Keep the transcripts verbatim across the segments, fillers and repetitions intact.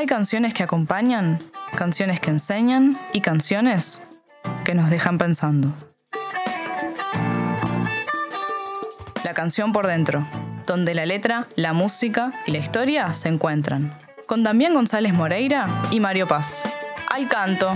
Hay canciones que acompañan, canciones que enseñan y canciones que nos dejan pensando. La canción por dentro, donde la letra, la música y la historia se encuentran. Con Damián González Moreira y Mario Paz. ¡Al canto!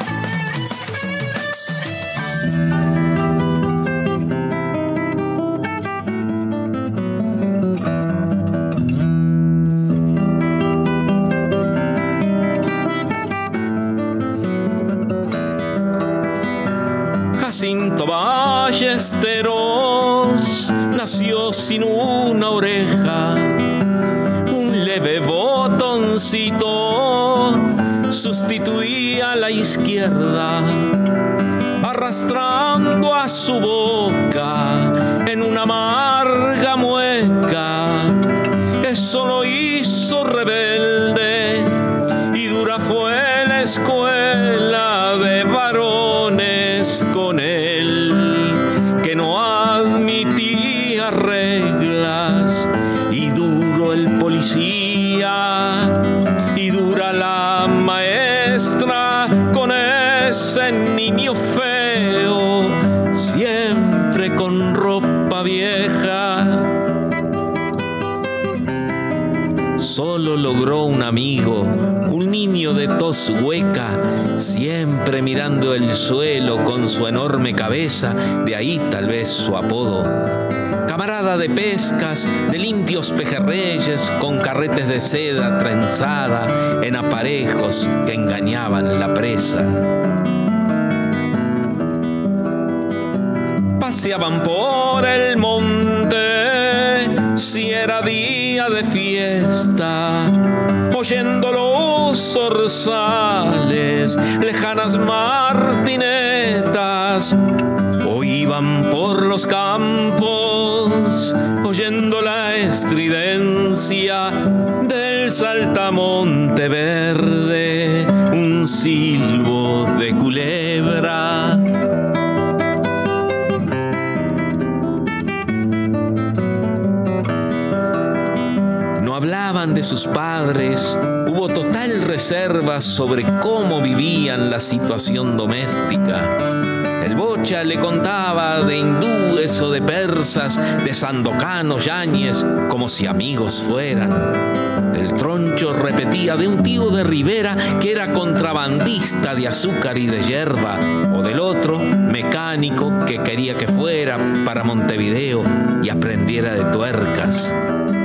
Jacinto Ballesteros nació sin una oreja, un leve botoncito sustituía la izquierda, arrastrando a su boca en una amarga mueca. Eso lo hizo rebelde y dura fue la escuela de varones con él, que no admitía reglas, y duro el policía y dura la maestra con ese niño feo, siempre con ropa vieja. Solo logró un amigo, un niño de tos hueca, siempre mirando el suelo con su enorme cabeza, de ahí tal vez su apodo. Camarada de pescas, de limpios pejerreyes, con carretes de seda trenzada en aparejos que engañaban la presa. Paseaban por el monte, si era día de fiesta, oyendo los zorzales, lejanas martinetas, o iban por los campos, oyendo la estridencia del saltamonte verde, un silbo de culebra. Hablaban de sus padres, hubo total reserva sobre cómo vivían la situación doméstica. El Bocha le contaba de hindúes o de persas, de sandocanos, yañes, como si amigos fueran. El Troncho repetía de un tío de Rivera que era contrabandista de azúcar y de hierba, o del otro, mecánico, que quería que fuera para Montevideo y aprendiera de tuercas.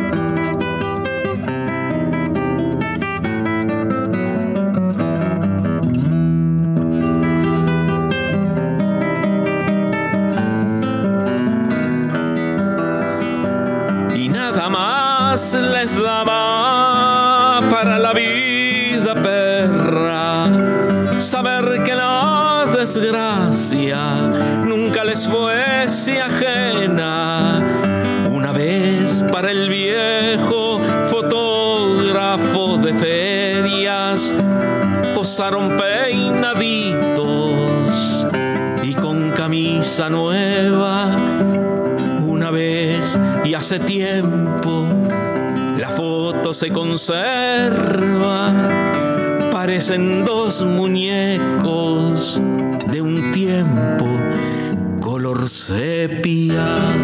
Les daba para la vida perra saber que la desgracia nunca les fuese ajena. Una vez para el viejo fotógrafo de ferias posaron peinaditos y con camisa nueva. Una vez y hace tiempo la foto se conserva, parecen dos muñecos de un tiempo color sepia.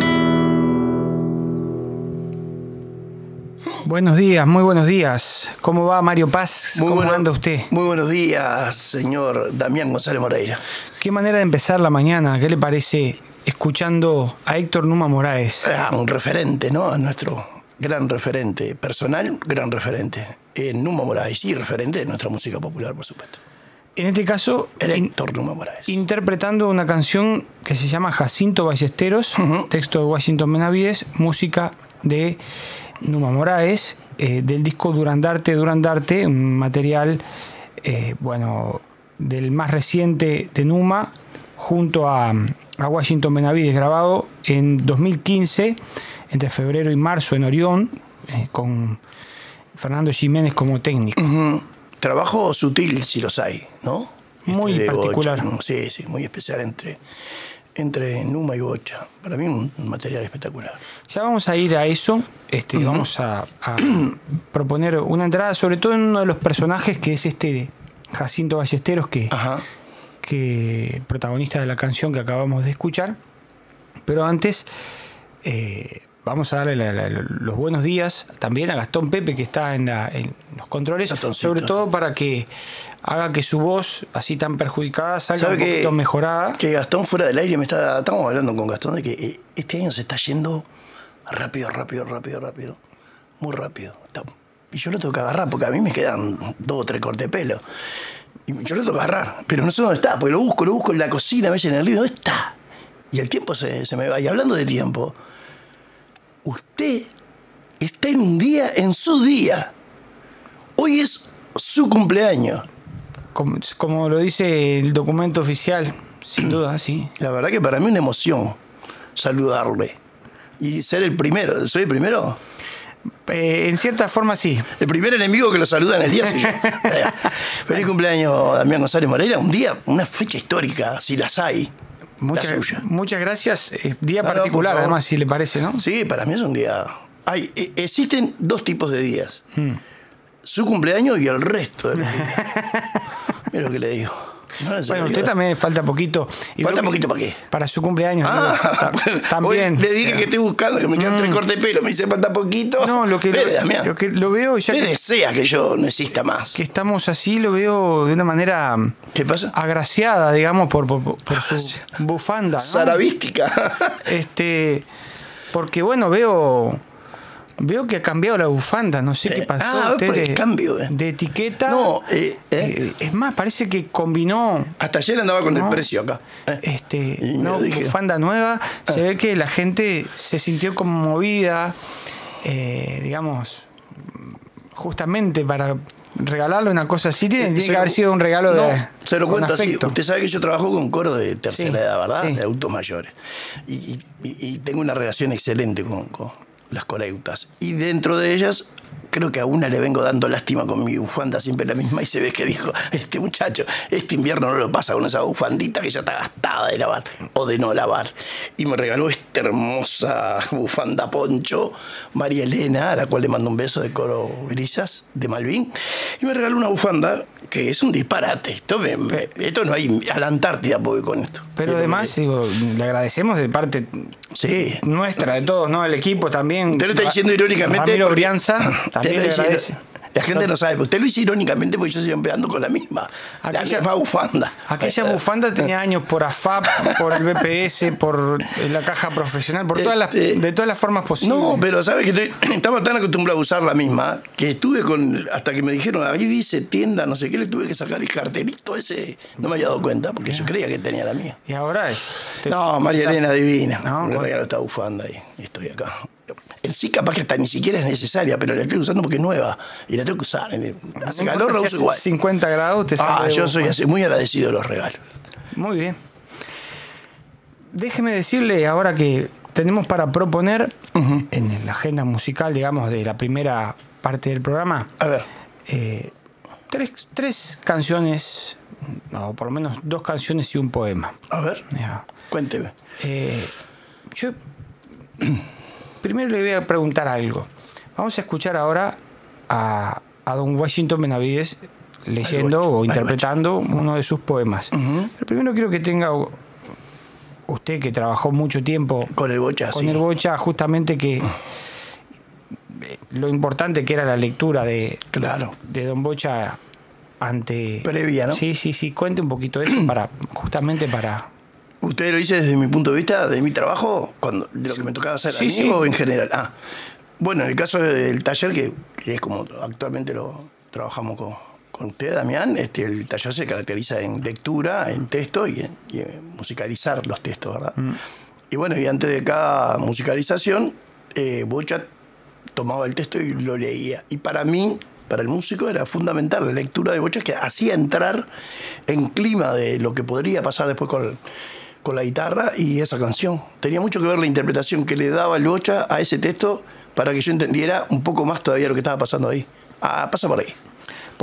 Buenos días, muy buenos días. ¿Cómo va Mario Paz? Muy ¿Cómo bueno, anda usted? Muy buenos días, señor Damián González Moreira. Qué manera de empezar la mañana, ¿qué le parece escuchando a Héctor Numa Moraes? Ah, un referente, ¿no? A nuestro gran referente personal, gran referente. Eh, Numa Moraes, y referente de nuestra música popular, por supuesto. En este caso, el Héctor Numa Moraes. Interpretando una canción que se llama Jacinto Ballesteros, uh-huh. Texto de Washington Benavides, música de Numa Moraes, eh, del disco Durandarte, Durandarte, un material, eh, bueno, del más reciente de Numa, junto a, a Washington Benavides, grabado en dos mil quince, entre febrero y marzo en Orión, eh, con Fernando Jiménez como técnico. Uh-huh. Trabajo sutil, si los hay, ¿no? Muy este particular. Bocha, ¿no? Sí, sí, muy especial entre entre Numa y Bocha. Para mí un, un material espectacular. Ya vamos a ir a eso. Este, uh-huh. Vamos a, a proponer una entrada, sobre todo en uno de los personajes que es este Jacinto Ballesteros, que, que protagonista de la canción que acabamos de escuchar. Pero antes eh, vamos a darle la, la, los buenos días también a Gastón Pepe, que está en, la, en los controles, Gastoncito. Sobre todo para que haga que su voz, así tan perjudicada, salga un poquito que, mejorada. Que Gastón fuera del aire, me está, estamos hablando con Gastón de que este año se está yendo rápido, rápido, rápido, rápido. Muy rápido. Y yo lo tengo que agarrar, porque a mí me quedan dos o tres cortes de pelo. Y yo lo tengo que agarrar, pero no sé dónde está, porque lo busco, lo busco en la cocina, a veces en el living, ¿dónde está? Y el tiempo se, se me va. Y hablando de tiempo, usted está en un día, en su día. Hoy es su cumpleaños. Como, como lo dice el documento oficial, sin duda, sí. La verdad que para mí es una emoción saludarle. Y ser el primero. ¿Soy el primero? Eh, en cierta forma, sí. El primer enemigo que lo saluda en el día soy yo. Feliz cumpleaños, Damián González Moreira. Un día, una fecha histórica, si las hay. Muchas, muchas gracias. Eh, día no, particular, no, además, si le parece, ¿no? Sí, para mí es un día... Hay, eh, existen dos tipos de días. Hmm. Su cumpleaños y el resto de los días. Mira lo que le digo. No, bueno, usted también falta poquito. Y ¿Falta poquito para qué? Para su cumpleaños. Ah, digo, también. Le dije que estoy buscando, que me quedan mm. tres cortes de pelo. Me dice falta poquito. No, lo que, Pere, lo, Damián, lo que lo veo ya. Usted que, desea que yo no exista más. Que estamos así, lo veo de una manera. ¿Qué pasa? Agraciada, digamos, por, por, por su bufanda, ¿no? Sarabística. Este. Porque, bueno, veo. Veo que ha cambiado la bufanda, no sé eh, qué pasó. Ah, usted pues de, cambio, eh. de etiqueta. No, eh, eh. Eh, es más, parece que combinó. Hasta ayer andaba con ¿no? el precio acá. Eh. Este, no, bufanda nueva. Eh. Se ve que la gente se sintió conmovida, eh, digamos, justamente para regalarle una cosa así. Tiene, eh, tiene que haber sido un regalo no, de. Se lo cuento así. Usted sabe que yo trabajo con coro de tercera sí, edad, ¿verdad? Sí. De adultos mayores. Y, y, y tengo una relación excelente con. con las coreutas. Y dentro de ellas, creo que a una le vengo dando lástima con mi bufanda, siempre la misma, y se ve que dijo, este muchacho, este invierno no lo pasa con esa bufandita que ya está gastada de lavar o de no lavar. Y me regaló esta hermosa bufanda poncho, María Elena, a la cual le mando un beso de Coro Grisas, de Malvin, y me regaló una bufanda que es un disparate. Esto, me, me, esto no hay a la Antártida porque con esto. Pero además, digo, le agradecemos de parte sí. nuestra, de todos, ¿no? El equipo también. Usted lo está diciendo irónicamente. Ramiro Brianza también le agradece. La gente no sabe, pero usted lo hizo irónicamente porque yo siempre ando con la misma, aquella, la misma bufanda. Aquella bufanda tenía años por A F A P, por el B P S, por la caja profesional, por todas las, de todas las formas posibles. No, pero sabe que estoy, estaba tan acostumbrado a usar la misma que estuve con, hasta que me dijeron, ahí dice tienda, no sé qué, le tuve que sacar el cartelito ese, no me había dado cuenta porque yo creía que tenía la mía. ¿Y ahora es? No, María Elena divina, no, me regaló esta bufanda y estoy acá. El sí capaz que hasta ni siquiera es necesaria, pero la estoy usando porque es nueva y la tengo que usar. Hace no calor, la uso igual. cincuenta grados te Ah, yo soy así, muy agradecido de los regalos. Muy bien. Déjeme decirle ahora que tenemos para proponer uh-huh. en la agenda musical, digamos, de la primera parte del programa. A ver. Eh, tres, tres canciones, o por lo menos dos canciones y un poema. A ver. Ya. Cuénteme. Eh, yo. Primero le voy a preguntar algo. Vamos a escuchar ahora a, a don Washington Benavides leyendo o Bocha, interpretando uno de sus poemas. Uh-huh. Pero primero quiero que tenga usted, que trabajó mucho tiempo con el Bocha, con sí. el Bocha, justamente que uh. lo importante que era la lectura de, claro. de don Bocha ante... Previa, ¿no? Sí, sí, sí. Cuente un poquito de eso para justamente para... ¿Usted lo dice desde mi punto de vista, de mi trabajo, cuando, de lo que me tocaba hacer sí, a mí sí. o en general? Ah, bueno, en el caso del taller, que, que es como actualmente lo trabajamos con, con usted, Damián, este, el taller se caracteriza en lectura, en texto y en, y en musicalizar los textos, ¿verdad? Mm. Y bueno, y antes de cada musicalización, eh, Bocha tomaba el texto y lo leía. Y para mí, para el músico, era fundamental la lectura de Bocha, que hacía entrar en clima de lo que podría pasar después con con la guitarra y esa canción. Tenía mucho que ver la interpretación que le daba el Bocha a ese texto para que yo entendiera un poco más todavía lo que estaba pasando ahí. Ah, pasa por ahí.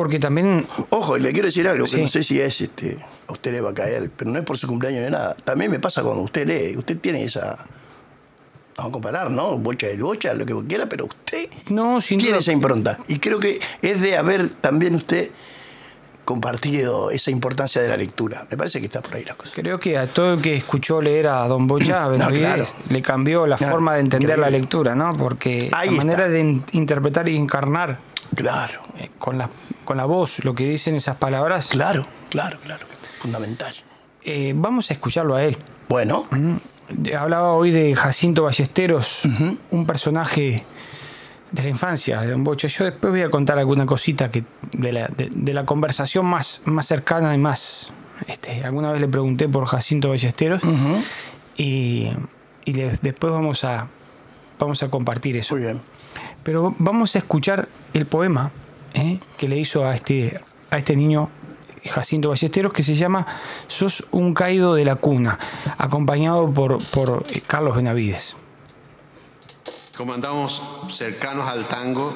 Porque también... Ojo, y le quiero decir algo, sí. que no sé si es, este, a usted le va a caer, pero no es por su cumpleaños ni nada. También me pasa cuando usted lee, usted tiene esa... Vamos a comparar, ¿no? Bocha del Bocha, lo que quiera, pero usted no, sin tiene duda. esa impronta. Y creo que es de haber también usted compartido esa importancia de la lectura. Me parece que está por ahí la cosa. Creo que a todo el que escuchó leer a Don Bocha Benavides, no, claro. le cambió la claro, forma de entender increíble. La lectura, ¿no? Porque ahí la está. Manera de in- interpretar y encarnar claro. eh, con, la, con la voz, lo que dicen esas palabras. Claro, claro, claro. Fundamental. Eh, vamos a escucharlo a él. Bueno. Mm-hmm. Hablaba hoy de Jacinto Ballesteros, uh-huh. un personaje de la infancia de Don Bocha. Yo después voy a contar alguna cosita que de la, de, de la conversación más, más cercana y más... Este, alguna vez le pregunté por Jacinto Ballesteros uh-huh. y, y le, después vamos a, vamos a compartir eso. Muy bien. Pero vamos a escuchar el poema ¿eh? que le hizo a este, a este niño Jacinto Ballesteros, que se llama Sos un caído de la cuna, acompañado por, por Carlos Benavides. Como andamos cercanos al tango,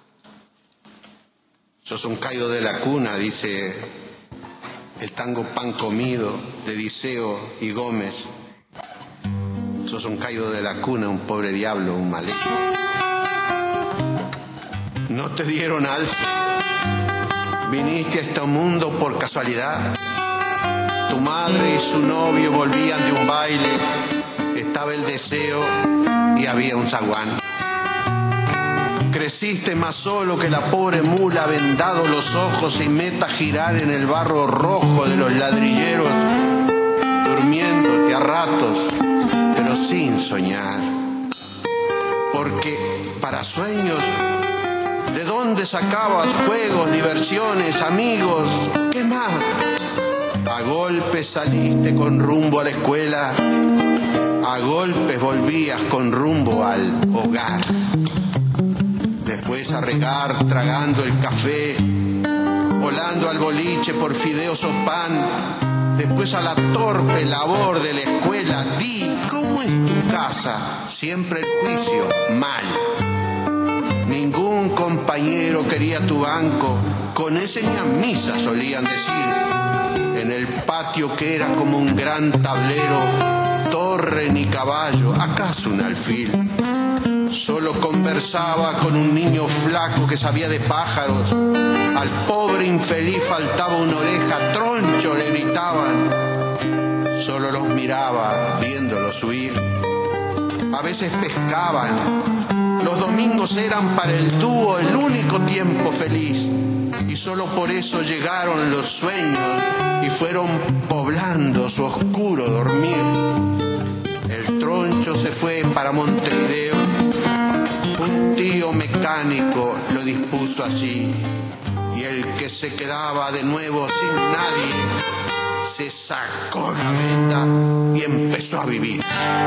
sos un caído de la cuna, dice el tango Pan Comido de Diceo y Gómez. Sos un caído de la cuna, un pobre diablo, un maléfico. No te dieron alce, viniste a este mundo por casualidad. Tu madre y su novio volvían de un baile, estaba el deseo y había un zaguán. Creciste más solo que la pobre mula, vendado los ojos y meta a girar en el barro rojo de los ladrilleros, durmiéndote a ratos, pero sin soñar. Porque para sueños, ¿de dónde sacabas juegos, diversiones, amigos? ¿Qué más? A golpes saliste con rumbo a la escuela, a golpes volvías con rumbo al hogar. Después a regar tragando el café, volando al boliche por fideos o pan. Después a la torpe labor de la escuela. Di, ¿cómo es tu casa? Siempre el juicio, mal. Ningún compañero quería tu banco, con ese ni a misa solían decir. En el patio que era como un gran tablero, torre ni caballo, acaso un alfil. Solo conversaba con un niño flaco que sabía de pájaros. Al pobre infeliz faltaba una oreja, troncho le gritaban. Solo los miraba viéndolos huir. A veces pescaban. Los domingos eran para el dúo el único tiempo feliz. Y solo por eso llegaron los sueños y fueron poblando su oscuro dormir. El troncho se fue para Montevideo. Un tío mecánico lo dispuso así. Y el que se quedaba de nuevo sin nadie se sacó la venda y empezó a vivir.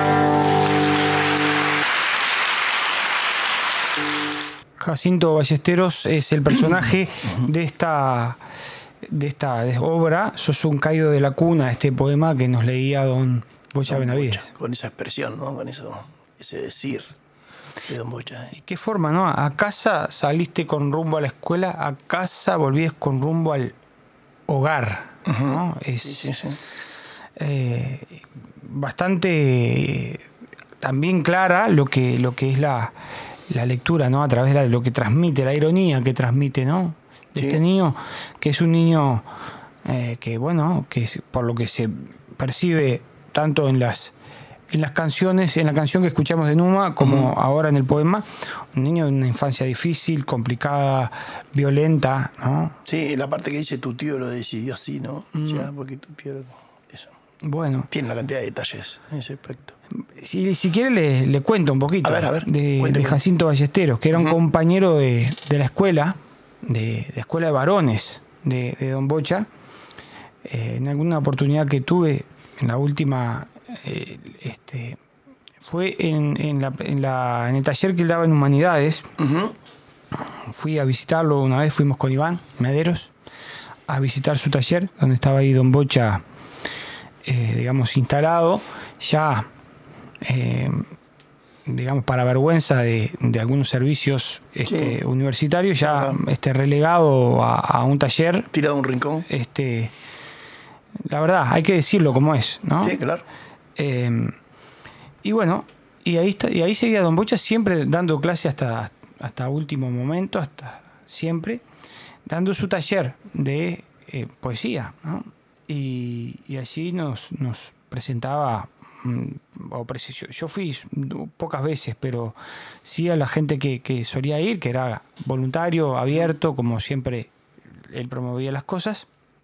Jacinto Ballesteros es el personaje de esta, de esta obra. Sos un caído de la cuna, este poema que nos leía Don Bocha Don Benavides. Bocha, con esa expresión, ¿no? Con eso, ese decir de Don Bocha. ¿Y qué forma, no? A casa saliste con rumbo a la escuela, a casa volvías con rumbo al hogar, uh-huh. ¿no? Es sí, sí, sí. Eh, bastante también clara lo que, lo que es la... la lectura, ¿no? A través de lo que transmite, la ironía que transmite, ¿no? De sí. este niño, que es un niño eh, que, bueno, que por lo que se percibe tanto en las en las canciones, en la canción que escuchamos de Numa, como uh-huh. ahora en el poema, un niño de una infancia difícil, complicada, violenta, ¿no? Sí, la parte que dice tu tío lo decidió así, ¿no? Mm. O sea, porque tu tío... Eso. Bueno. Tiene una cantidad de detalles en ese aspecto. Si, si quiere le, le cuento un poquito a ver, a ver, de, de Jacinto Ballesteros, que era un uh-huh. compañero de, de la escuela, de, de escuela de varones de, de Don Bocha. Eh, en alguna oportunidad que tuve, en la última, eh, este, fue en, en, la, en, la, en el taller que él daba en Humanidades. Uh-huh. Fui a visitarlo una vez, fuimos con Iván Mederos a visitar su taller, donde estaba ahí Don Bocha, eh, digamos, instalado, ya... Eh, digamos, para vergüenza de, de algunos servicios este, sí. universitarios, ya claro. este, relegado a, a un taller. Tirado a un rincón. Este, la verdad, hay que decirlo como es, ¿no? Sí, claro. Eh, y bueno, y ahí, está, y ahí seguía Don Bocha siempre dando clase hasta, hasta último momento, hasta siempre, dando su taller de eh, poesía, ¿no? Y, y allí nos, nos presentaba, o yo, yo fui pocas veces, pero sí a la gente que, que solía ir, que era voluntario, abierto, como siempre él promovía las cosas.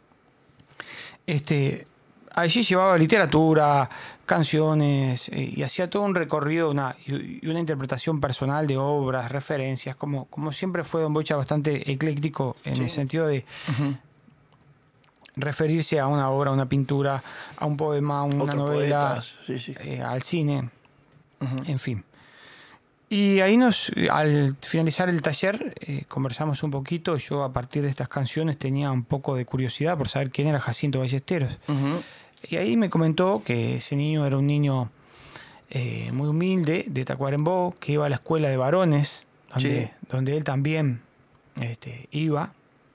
Este, allí llevaba literatura, canciones, eh, y hacía todo un recorrido una, y una interpretación personal de obras, referencias, como, como siempre fue Don Bocha bastante ecléctico en sí. el sentido de uh-huh. referirse a una obra, a una pintura, a un poema, a una Otros novela, sí, sí. Eh, al cine, uh-huh. en fin. Y ahí nos, al finalizar el taller, eh, conversamos un poquito. Yo a partir de estas canciones tenía un poco de curiosidad por saber quién era Jacinto Ballesteros. Uh-huh. Y ahí me comentó que ese niño era un niño eh, muy humilde, de Tacuarembó, que iba a la escuela de varones, donde, sí. donde él también este, iba.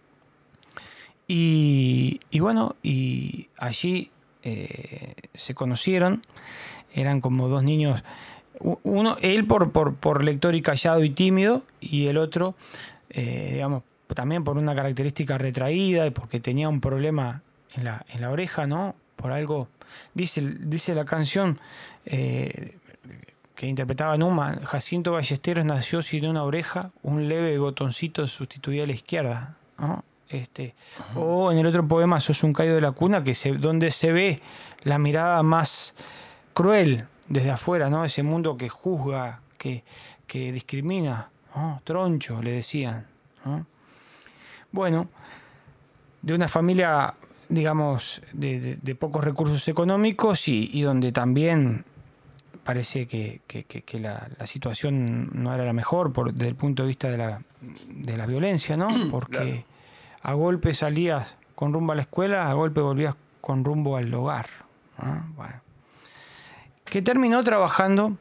Y, y bueno, y allí eh, se conocieron, eran como dos niños, uno, él por, por, por lector y callado y tímido, y el otro, eh, digamos, también por una característica retraída y porque tenía un problema en la, en la oreja, ¿no? Por algo, dice, dice la canción eh, que interpretaba Numa, Jacinto Ballesteros nació sin una oreja, un leve botoncito sustituía a la izquierda, ¿no? Este, uh-huh. O en el otro poema Sos un caído de la cuna, que se, donde se ve la mirada más cruel desde afuera, ¿no? Ese mundo que juzga, que, que discrimina, ¿no? Troncho, le decían, ¿no? Bueno, de una familia, digamos, de, de, de pocos recursos económicos y, y donde también parece que, que, que, que la, la situación no era la mejor por, desde el punto de vista de la, de la violencia, ¿no? Porque claro. a golpe salías con rumbo a la escuela, a golpe volvías con rumbo al hogar, ¿no? Bueno. Que terminó trabajando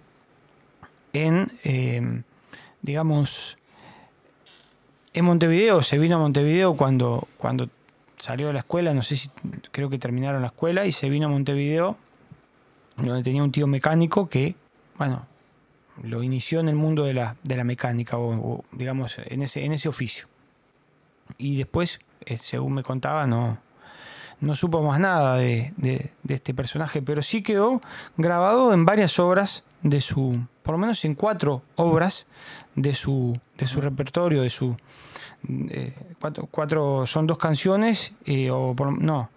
en, eh, digamos, en Montevideo. Se vino a Montevideo cuando, cuando salió de la escuela, no sé si, creo que terminaron la escuela, y se vino a Montevideo, donde tenía un tío mecánico que, bueno, lo inició en el mundo de la, de la mecánica, o, o digamos, en ese, en ese oficio. Y después, eh, según me contaba, no, no supo más nada de, de, de este personaje, pero sí quedó grabado en varias obras de su, por lo menos en cuatro obras de su, de su repertorio, de su eh, cuatro, cuatro son dos canciones, eh, o por, no,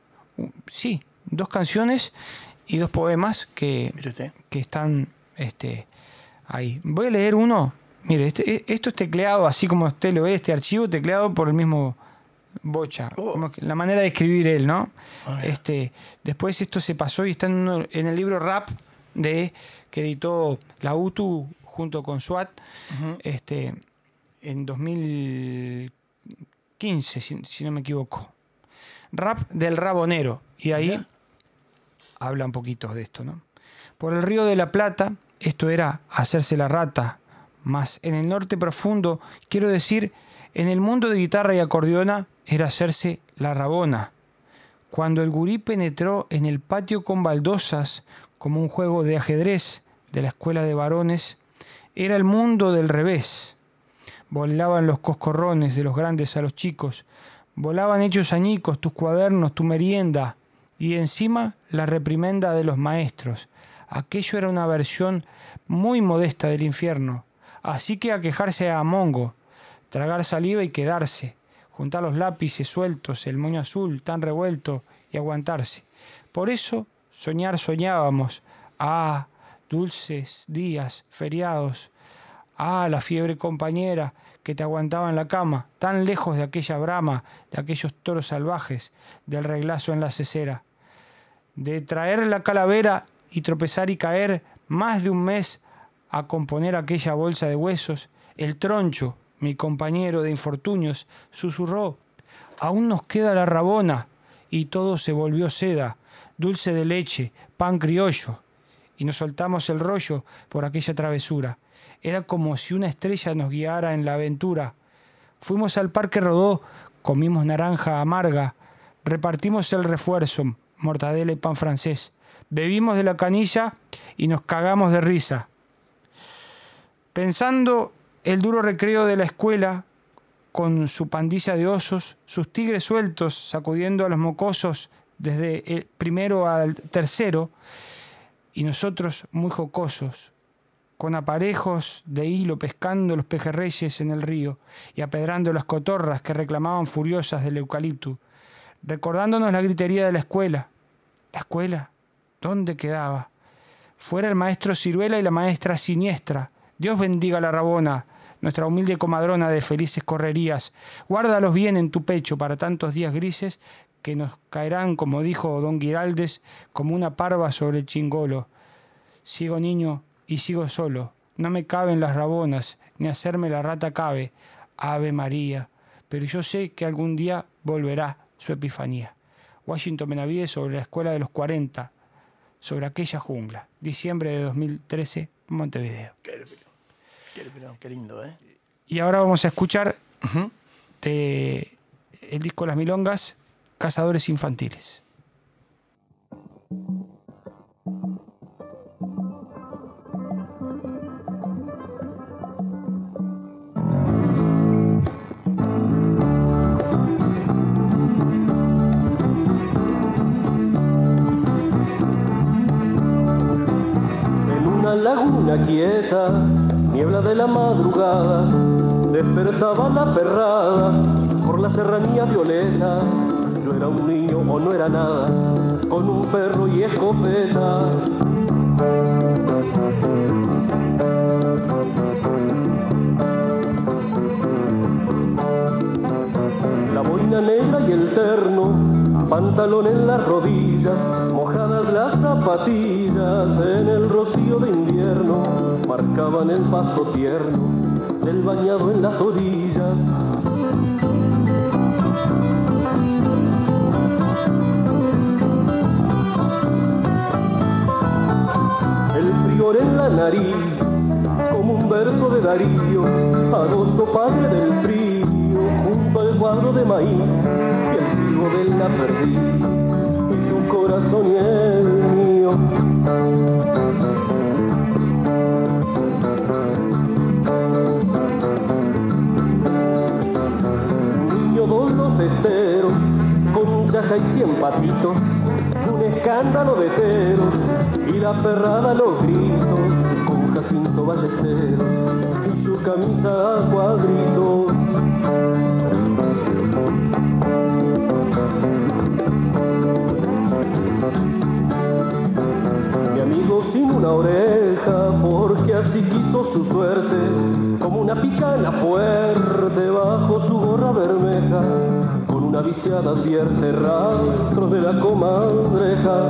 sí, dos canciones y dos poemas que, que están este, ahí. Voy a leer uno. Mire, este, esto es tecleado, así como usted lo ve, este archivo tecleado por el mismo Bocha. Oh. Como la manera de escribir él, ¿no? Oh, yeah. este, después esto se pasó y está en, uno, en el libro Rap de, que editó la U T U junto con SWAT uh-huh. este, en dos mil quince, si, si no me equivoco. Rap del Rabonero. Y ahí yeah. habla un poquito de esto, ¿no? Por el río de la Plata, esto era hacerse la rata. Mas en el norte profundo, quiero decir, en el mundo de guitarra y acordeona, era hacerse la rabona. Cuando el gurí penetró en el patio con baldosas, como un juego de ajedrez de la escuela de varones, era el mundo del revés. Volaban los coscorrones de los grandes a los chicos, volaban hechos añicos tus cuadernos, tu merienda, y encima la reprimenda de los maestros. Aquello era una versión muy modesta del infierno. Así que a quejarse a mongo, tragar saliva y quedarse, juntar los lápices sueltos, el moño azul tan revuelto y aguantarse. Por eso soñar soñábamos, ah, dulces días, feriados, ah, la fiebre compañera que te aguantaba en la cama, tan lejos de aquella brama, de aquellos toros salvajes, del reglazo en la cesera. De traer la calavera y tropezar y caer más de un mes a componer aquella bolsa de huesos, el troncho, mi compañero de infortunios, susurró, aún nos queda la rabona, y todo se volvió seda, dulce de leche, pan criollo, y nos soltamos el rollo por aquella travesura. Era como si una estrella nos guiara en la aventura. Fuimos al Parque Rodó, comimos naranja amarga, repartimos el refuerzo, mortadela y pan francés. Bebimos de la canilla y nos cagamos de risa. Pensando el duro recreo de la escuela, con su pandilla de osos, sus tigres sueltos sacudiendo a los mocosos desde el primero al tercero, y nosotros muy jocosos, con aparejos de hilo pescando los pejerreyes en el río y apedrando las cotorras que reclamaban furiosas del eucalipto, recordándonos la gritería de la escuela. ¿La escuela? ¿Dónde quedaba? Fuera el maestro Ciruela y la maestra Siniestra. Dios bendiga a la Rabona, nuestra humilde comadrona de felices correrías. Guárdalos bien en tu pecho para tantos días grises que nos caerán, como dijo don Giraldes, como una parva sobre el chingolo. Sigo niño y sigo solo. No me caben las rabonas, ni hacerme la rata cabe. Ave María. Pero yo sé que algún día volverá su epifanía. Washington Benavides sobre la escuela de los cuarenta, sobre aquella jungla. Diciembre de dos mil trece, Montevideo. Qué, qué, qué lindo, ¿eh? Y ahora vamos a escuchar uh-huh. de el disco Las Milongas, Cazadores Infantiles. Laguna quieta, niebla de la madrugada, despertaba la perrada por la serranía violeta. Yo era un niño o no era nada, con un perro y escopeta. La boina negra y el terno, pantalón en las rodillas, mojadas las zapatillas en el rocío de invierno, marcaban el pasto tierno del bañado en las orillas. El prior en la nariz, como un verso de Darío, agosto padre del frío, junto al cuadro de maíz, y el silbo de la perdiz, y su corazón y el mío. Niño dos los esteros, con un chaja y cien patitos, un escándalo de teros, y la perrada los gritos, con Jacinto Ballesteros, y su camisa a cuadritos. Mi amigo sin una oreja, porque así quiso su suerte, como una picana fuerte bajo su gorra bermeja, con una visteada advierte rastros de la comadreja.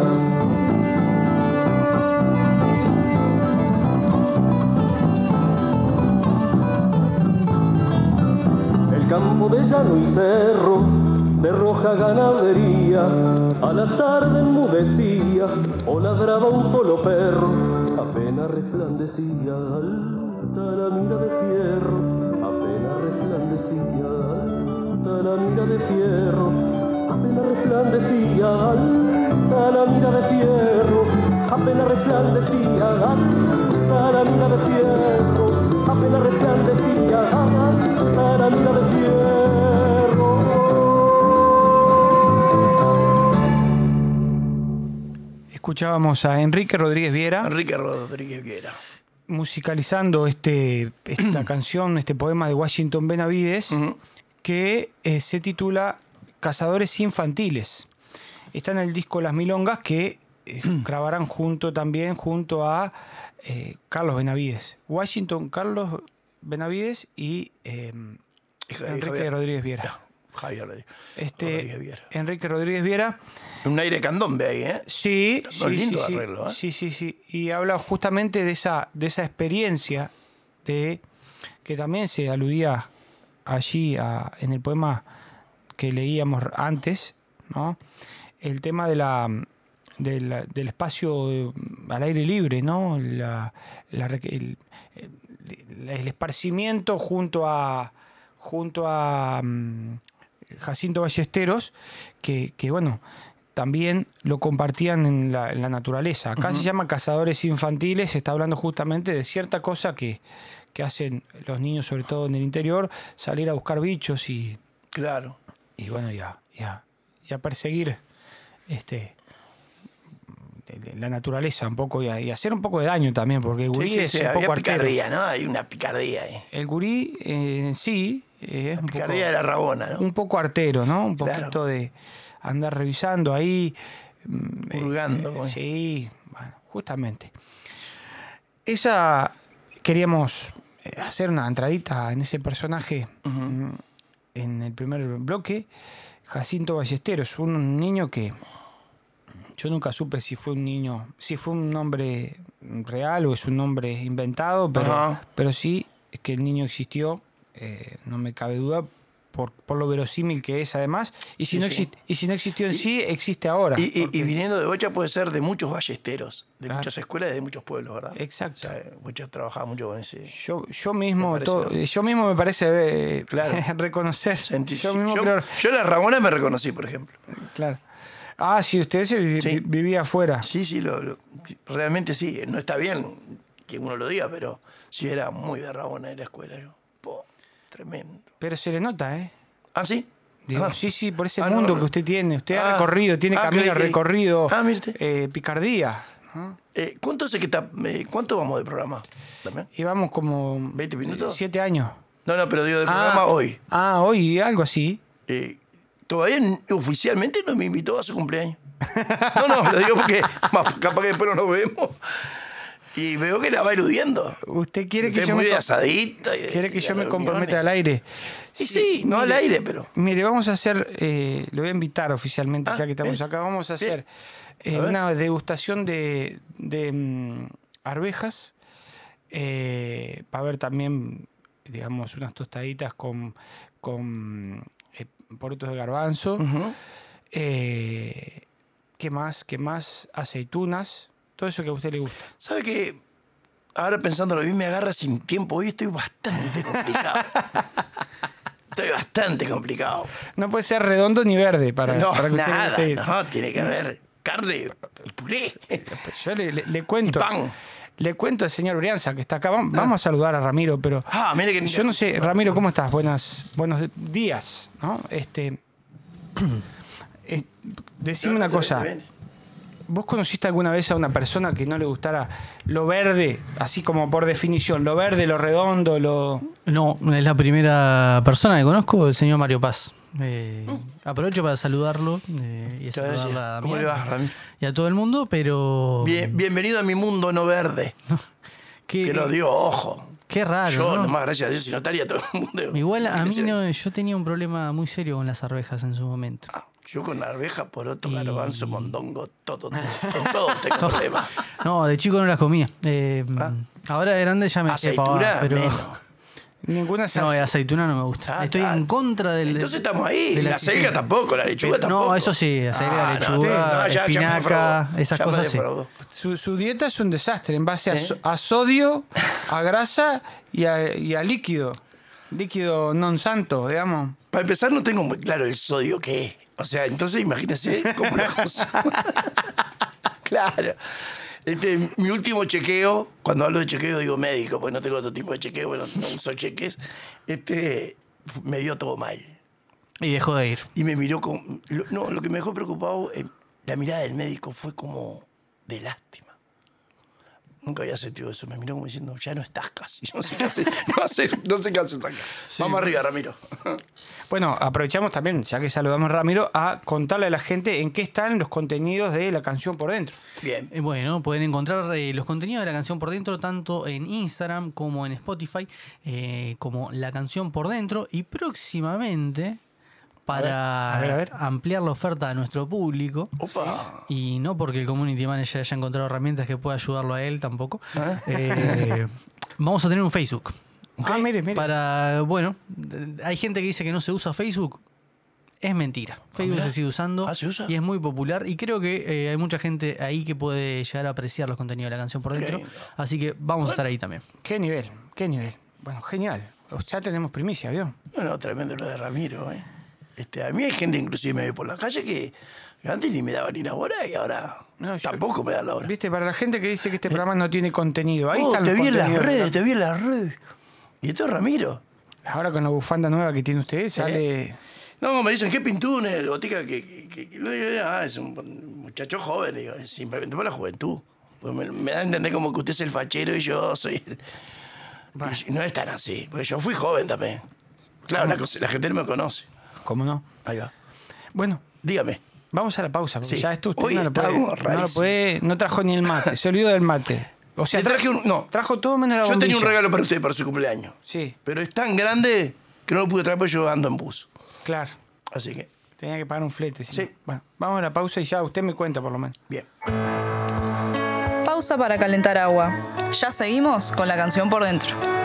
El campo de llano y cerro, de roja ganadería, a la tarde enmudecía o ladraba un solo perro, apenas resplandecía alta la mira de fierro, apenas resplandecía alta la mira de fierro, apenas resplandecía alta la mira de fierro, apenas resplandecía alta la mira de fierro, apenas resplandecía alta la mira de fierro. Escuchábamos a Enrique Rodríguez Viera. Enrique Rodríguez Viera. Musicalizando este, esta canción, este poema de Washington Benavides, uh-huh. que eh, se titula Cazadores Infantiles. Está en el disco Las Milongas, que eh, grabarán junto también junto a eh, Carlos Benavides. Washington, Carlos Benavides y eh, Enrique Javier. Rodríguez Viera. Javier este, Rodríguez Viera. Enrique Rodríguez Viera. Un aire candombe ahí, ¿eh? Sí, Candón sí, lindo sí, arreglo, ¿eh? sí, sí, sí. Y habla justamente de esa, de esa experiencia de que también se aludía allí a, en el poema que leíamos antes, ¿no? El tema de la del, del espacio al aire libre, ¿no? La, la, el, el, el esparcimiento junto a junto a um, Jacinto Ballesteros, que, que bueno, también lo compartían en la, en la naturaleza. Acá uh-huh. se llama Cazadores Infantiles, se está hablando justamente de cierta cosa que, que hacen los niños, sobre todo en el interior, salir a buscar bichos y... Claro. Y bueno, ya, ya, ya perseguir este la naturaleza un poco y, a, y hacer un poco de daño también, porque el gurí sí, sí, es sí, un había poco artero. Picardía, ¿no? Hay una picardía ahí. El gurí eh, en sí eh, es un picardía poco, de la Rabona, ¿no? Un poco artero, ¿no? Un poquito claro. de andar revisando ahí. Hurgando. Eh, sí, bueno, justamente. Esa queríamos hacer una entradita en ese personaje uh-huh. en el primer bloque. Jacinto Ballesteros, un niño que yo nunca supe si fue un niño, si fue un nombre real o es un nombre inventado, pero, uh-huh. pero sí es que el niño existió, eh, no me cabe duda, por, por lo verosímil que es además, y si, sí, no, sí. exist, y si no existió en y, sí, existe ahora. Y, porque... y viniendo de Bocha puede ser de muchos ballesteros, de claro. muchas escuelas y de muchos pueblos, ¿verdad? Exacto. O sea, Bocha trabajaba mucho con ese... Yo, yo mismo parece, todo, ¿no? yo mismo me parece eh, claro. reconocer. Sentí, yo, mismo yo, creo... yo en la Rabona me reconocí, por ejemplo. Claro. Ah, sí, usted se vi, sí. vivía afuera. Sí, sí, lo, lo, realmente sí. No está bien que uno lo diga, pero sí era muy de Rabona en la escuela. Yo. Po, tremendo. Pero se le nota, ¿eh? ¿Ah, sí? Digo, ah. sí, sí, por ese ah, mundo no, no. que usted tiene. Usted ah. ha recorrido, tiene ah, camino que... recorrido, ah, mírate. Eh, picardía. ¿no? Eh, ¿cuánto, sé que está, eh, ¿Cuánto vamos de programa? ¿También? Llevamos como... ¿veinte minutos? Siete años. No, no, pero digo de ah, programa hoy. Ah, hoy, algo así. Eh, todavía oficialmente no me invitó a su cumpleaños. No, no, lo digo porque más, capaz que después no nos vemos. Y veo que la va eludiendo. ¿Usted quiere Usted que yo muy me de asadita? Y, ¿Quiere que y yo me reuniones. comprometa al aire? Sí, sí, no mire, al aire, pero... Mire, vamos a hacer... Eh, le voy a invitar oficialmente, ah, ya que estamos bien. acá. Vamos a hacer eh, a una degustación de, de um, arvejas eh, para ver también, digamos, unas tostaditas con, con eh, porotos de garbanzo. Uh-huh. Eh, ¿Qué más? ¿Qué más? Aceitunas. Todo eso que a usted le gusta. ¿Sabe qué? Ahora pensándolo bien me agarra sin tiempo. Hoy estoy bastante complicado. Estoy bastante complicado. No puede ser redondo ni verde para, no, para que nada, usted esté... no, tiene que haber carne y puré. Yo le, le, le cuento. Y pan. Le cuento al señor Brianza que está acá. Vamos, ah. vamos a saludar a Ramiro, pero... Ah, mire que... Yo no sé, Ramiro, ¿cómo estás? Buenas, buenos días, ¿no? Este... eh, decime una cosa. ¿Vos conociste alguna vez a una persona que no le gustara lo verde, así como por definición, lo verde, lo redondo, lo... No, es la primera persona que conozco, el señor Mario Paz. Eh, mm. Aprovecho para saludarlo eh, y a saludarla a ¿Cómo le va, Ramiro? Y a todo el mundo, pero... Bien, bienvenido a mi mundo no verde. ¿Qué, que lo digo, ojo. Qué raro, Yo, ¿no? nomás, gracias a Dios, si no estaría todo el mundo... Igual a mí no, yo tenía un problema muy serio con las arvejas en su momento. Ah. Yo con arveja, poroto, y... garbanzo, mondongo, todo, todo, todo, todo tengo problemas. No, de chico no las comía. Eh, ¿Ah? Ahora de grande ya me aceituna, pero menos. Ninguna salsa. No, de aceituna no me gusta. Ah, Estoy ah, en contra del... Entonces estamos ahí. De la, la selga tampoco, la lechuga pero, tampoco. No, eso sí, la selga, ah, lechuga, no, no, ya, espinaca, ya esas ya cosas sí. Su, su dieta es un desastre en base a, ¿Eh? a sodio, a grasa y a, y a líquido. Líquido non santo, digamos. Para empezar, no tengo muy claro el sodio que es. O sea, entonces imagínese como una cosa. Claro. Este, mi último chequeo, cuando hablo de chequeo digo médico, porque no tengo otro tipo de chequeo, bueno, no uso cheques, este, me dio todo mal. Y dejó de ir. Y me miró con... No, lo que me dejó preocupado, eh, la mirada del médico fue como de lástima. Nunca había sentido eso. Me miró como diciendo, ya no estás casi. No sé qué haces, no sé, no sé qué haces acá. Sí. Vamos arriba, Ramiro. Bueno, aprovechamos también, ya que saludamos a Ramiro, a contarle a la gente en qué están los contenidos de La Canción por Dentro. Bien. Eh, bueno, pueden encontrar eh, los contenidos de La Canción por Dentro tanto en Instagram como en Spotify, eh, como La Canción por Dentro. Y próximamente... para a ver, a ver, a ver. ampliar la oferta a nuestro público. Opa. Y no porque el community manager haya encontrado herramientas que pueda ayudarlo a él tampoco. ¿Eh? Eh, vamos a tener un Facebook. Okay. Ah, mire, mire. Para, bueno, hay gente que dice que no se usa Facebook. es mentira. Facebook mirá. se sigue usando Ah, ¿se usa? y es muy popular. Y creo que eh, hay mucha gente ahí que puede llegar a apreciar los contenidos de la canción por dentro. lindo. Así que vamos a estar ahí también. Qué nivel, qué nivel. Bueno, genial. Ya tenemos primicia, ¿vio? No, no, tremendo lo de Ramiro, ¿eh? Este, a mí hay gente inclusive me ve por la calle que antes ni me daba ni la hora y ahora No, yo- tampoco me da la hora. Viste, para la gente que dice que este programa no tiene contenido, ahí Oh, están te los vi en las contenidos. redes, te vi en las redes. Y esto es Ramiro. Ahora con la bufanda nueva que tiene usted, sale... No, me dicen, ¿qué pintú en el botica? Que, que, que, que- yo digo, ah, es un muchacho joven, digo, es simplemente por la juventud. Pues me, me da a entender como que usted es el fachero y yo soy el... Y no es tan así, porque yo fui joven también. Claro, la, cosa- la gente no me conoce. ¿Cómo no? Ahí va. Bueno, Dígame. vamos a la pausa, porque Sí. ya esto usted Hoy no lo, puede, estamos no lo rarísimos. puede... No trajo ni el mate, se olvidó del mate. O sea, Le traje un... No, trajo todo menos la yo tenía un bombilla. regalo para usted para su cumpleaños. Sí, Pero es tan grande que no lo pude traer porque yo ando en bus. claro. Así que, Tenía que pagar un flete. Sí. Bueno, vamos a la pausa y ya usted me cuenta por lo menos. bien. Pausa para calentar agua. Ya seguimos con la canción por dentro.